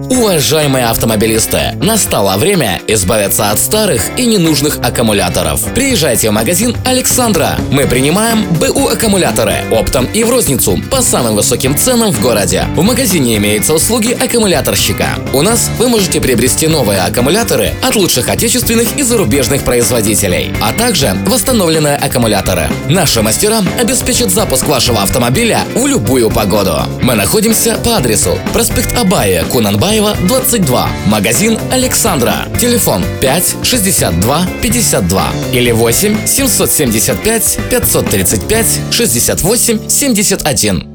Уважаемые автомобилисты, настало время избавиться от старых и ненужных аккумуляторов. Приезжайте в магазин Александра. Мы принимаем БУ аккумуляторы оптом и в розницу по самым высоким ценам в городе. В магазине имеются услуги аккумуляторщика. У нас вы можете приобрести новые аккумуляторы от лучших отечественных и зарубежных производителей, а также восстановленные аккумуляторы. Наши мастера обеспечат запуск вашего автомобиля в любую погоду. Мы находимся по адресу проспект Абая, Кунанбаева, 22, магазин Александра. Телефон 5 62 52 или 8 775 535 68 71.